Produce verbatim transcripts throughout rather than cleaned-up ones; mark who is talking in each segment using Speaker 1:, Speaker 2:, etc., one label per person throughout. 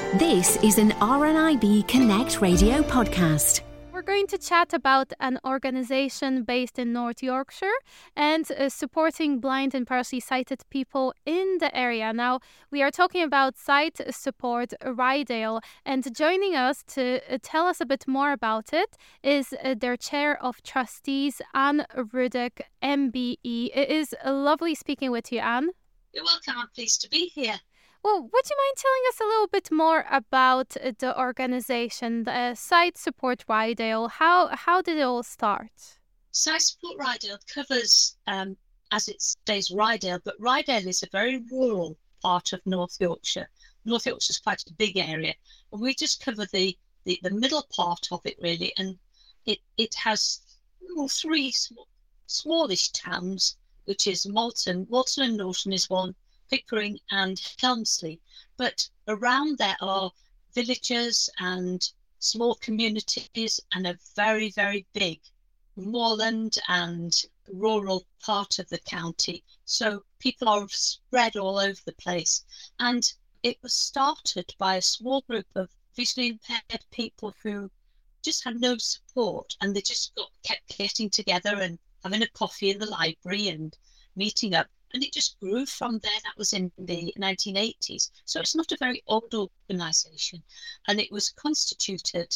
Speaker 1: This is an R N I B Connect radio podcast.
Speaker 2: We're going to chat about an organisation based in North Yorkshire and uh, supporting blind and partially sighted people in the area. Now, we are talking about Sight Support Ryedale, and joining us to uh, tell us a bit more about it is uh, their Chair of Trustees, Anne Ruddock, M B E. It is lovely speaking with you, Anne.
Speaker 3: You're welcome. I'm pleased to be here.
Speaker 2: Well, would you mind telling us a little bit more about the organisation, the Sight Support Ryedale? How how did it all start?
Speaker 3: Sight Support Ryedale covers, um, as it stays Ryedale, but Ryedale is a very rural part of North Yorkshire. North Yorkshire is quite a big area, and we just cover the, the, the middle part of it, really, and it, it has well, three small, smallish towns, which is Malton. Malton and Norton is one, Pickering and Helmsley, but around there are villages and small communities and a very, very big moorland and rural part of the county. So people are spread all over the place. And it was started by a small group of visually impaired people who just had no support, and they just got kept getting together and having a coffee in the library and meeting up. And it just grew from there. That was in the nineteen eighties. So it's not a very old organisation. And it was constituted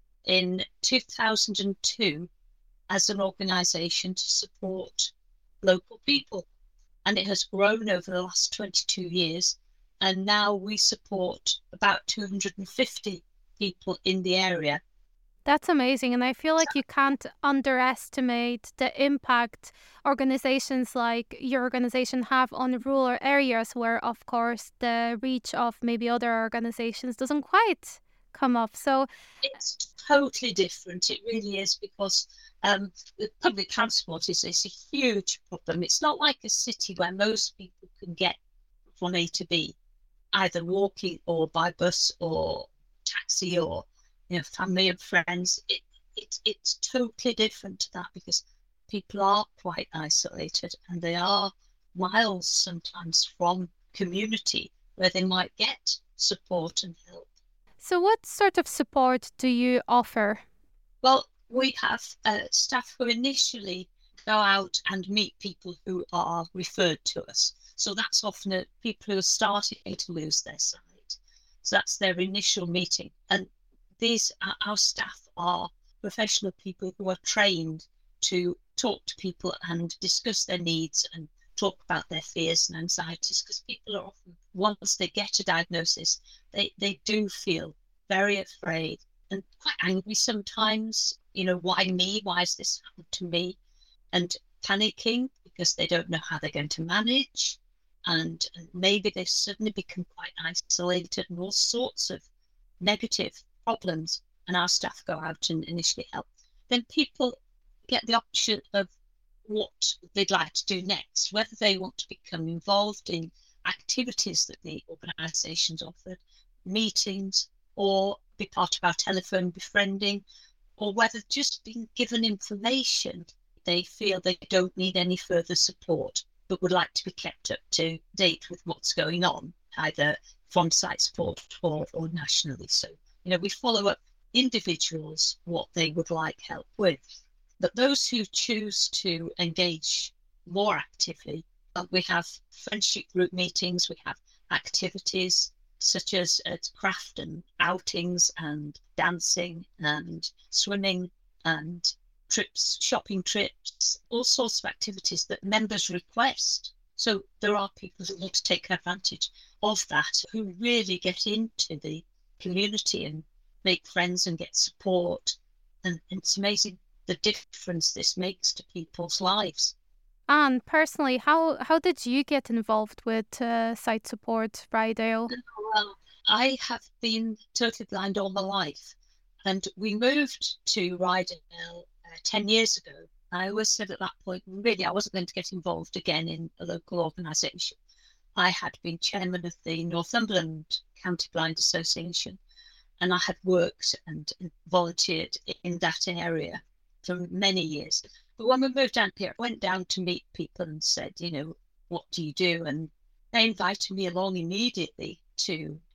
Speaker 3: in two thousand two as an organisation to support local people. And it has grown over the last twenty-two years. And now we support about two hundred fifty people in the area.
Speaker 2: That's amazing. And I feel like you can't underestimate the impact organizations like your organization have on rural areas where, of course, the reach of maybe other organizations doesn't quite come up. So
Speaker 3: it's totally different. It really is, because um, the public transport is, is a huge problem. It's not like a city where most people can get from A to B, either walking or by bus or taxi or you know, family and friends. It, it, it's totally different to that, because people are quite isolated and they are miles sometimes from community where they might get support and help.
Speaker 2: So what sort of support do you offer?
Speaker 3: Well, we have uh, staff who initially go out and meet people who are referred to us. So that's often a, people who are starting to lose their sight. So that's their initial meeting. And These our staff are professional people who are trained to talk to people and discuss their needs and talk about their fears and anxieties, because people are often, once they get a diagnosis, they, they do feel very afraid and quite angry sometimes. You know, why me? Why has this happened to me? And panicking because they don't know how they're going to manage. And, and maybe they suddenly become quite isolated and all sorts of negative problems, and our staff go out and initially help. Then people get the option of what they'd like to do next, whether they want to become involved in activities that the organisations offer, meetings, or be part of our telephone befriending, or whether just being given information, they feel they don't need any further support but would like to be kept up to date with what's going on, either from Sight Support or, or nationally. So You know, we follow up individuals what they would like help with. But those who choose to engage more actively, uh, we have friendship group meetings, we have activities such as uh, craft and outings and dancing and swimming and trips, shopping trips, all sorts of activities that members request. So there are people who want to take advantage of that, who really get into the community and make friends and get support, and it's amazing the difference this makes to people's lives.
Speaker 2: Anne, personally, how how did you get involved with uh, Sight Support Ryedale?
Speaker 3: Well, I have been totally blind all my life, and we moved to Ryedale uh, ten years ago. I always said at that point, really, I wasn't going to get involved again in a local organisation. I had been chairman of the Northumberland County Blind Association, and I had worked and volunteered in that area for many years. But when we moved down here, I went down to meet people and said, you know, what do you do? And they invited me along immediately to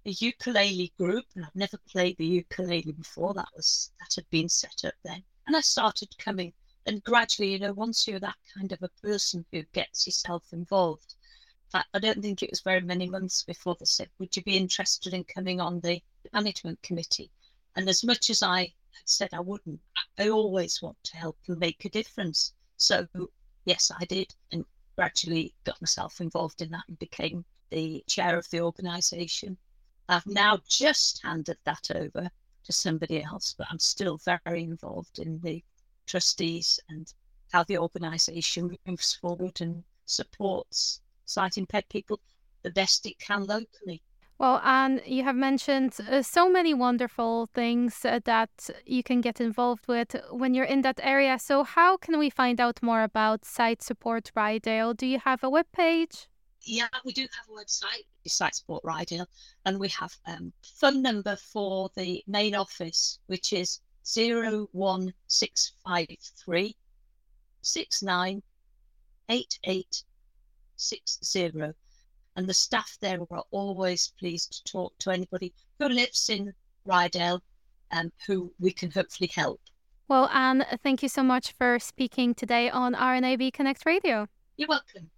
Speaker 3: a ukulele group, and I've never played the ukulele before. That was that had been set up then, and I started coming. And gradually, you know, once you're that kind of a person who gets yourself involved, in fact, I don't think it was very many months before they said, "Would you be interested in coming on the management committee?" And as much as I had said I wouldn't, I always want to help and make a difference. So yes, I did, and gradually got myself involved in that and became the chair of the organisation. I've now just handed that over to somebody else, but I'm still very involved in the trustees and how the organisation moves forward and supports sight impaired people the best it can locally.
Speaker 2: Well, Anne, you have mentioned uh, so many wonderful things uh, that you can get involved with when you're in that area. So how can we find out more about Sight Support Ryedale? Do you have a webpage?
Speaker 3: Yeah, we do have a website, Sight Support Ryedale, and we have a um, phone number for the main office, which is zero one six five three six nine eight eight six zero. And the staff there are always pleased to talk to anybody who lives in Ryedale and who we can hopefully help.
Speaker 2: Well, Anne, thank you so much for speaking today on R N A B Connect Radio.
Speaker 3: You're welcome.